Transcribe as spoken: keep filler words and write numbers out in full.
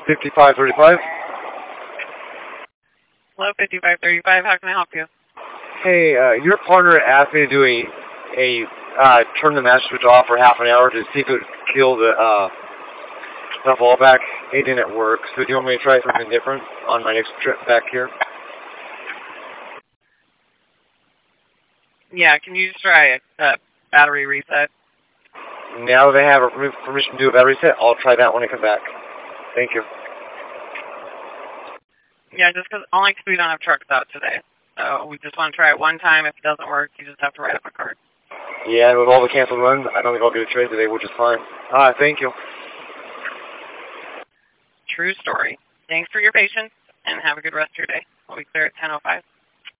fifty-five thirty-five. Hello, fifty-five thirty-five. How can I help you? Hey, uh, your partner asked me to do a, a uh, turn the master switch off for half an hour to see if it would kill the, uh, the fallback. It didn't work, so do you want me to try something different on my next trip back here? Yeah, can you just try a uh, battery reset? Now that I have permission to do a battery reset, I'll try that when I come back. Thank you. Yeah, just because only because we don't have trucks out today. So we just want to try it one time. If it doesn't work, you just have to write up a card. Yeah, with all the canceled runs, I don't think I'll get a trade today, which is fine. Ah, thank you. True story. Thanks for your patience, and have a good rest of your day. We'll be clear at ten oh five.